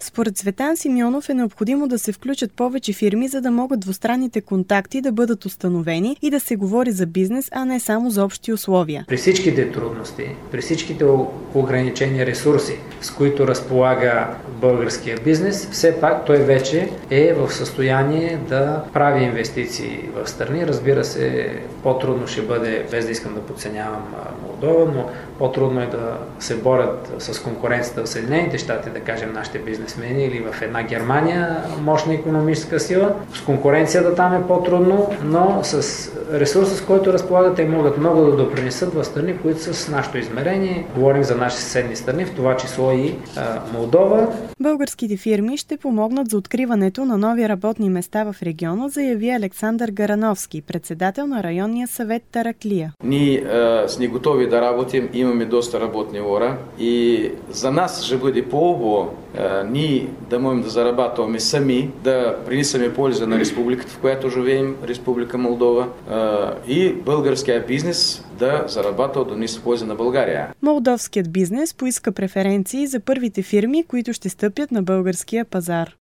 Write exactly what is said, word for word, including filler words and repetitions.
Според Цветан Симеонов е необходимо да се включат повече фирми, за да могат двустранните контакти да бъдат установени и да се говори за бизнес, а не само за общи условия. При всичките трудности, при всичките ограничени ресурси, с които разполага българския бизнес, все пак той вече е в състояние да прави инвестиции в страни. Разбира се, по-трудно ще бъде, без да искам да подценявам Молдова, но по-трудно е да се борят с конкуренцията в Съединените щати, да кажем нашите бизнесмени, или в една Германия, мощна икономическа сила. С конкуренцията там е по-трудно, но с ресурса, с който разполагат, те могат много да допринесат в страни, които са с нашето измерение. Говорим за наши съседни страни, в това число и а, Молдова. Българските фирми ще помогнат за откриването на нови работни места в региона, заяви Александър Гарановски, председател на районния съвет Тараклия. Ние а, сме готови да работим, имаме доста работни хора и за нас ще бъде по-хубаво ние да можем да зарабатваме сами, да принесеме полза на республиката, в която живеем, Република Молдова, и българския бизнес да зарабатва, да донесе полза на България. Молдовският бизнес поиска преференции за първите фирми, които ще стъпят на българския пазар.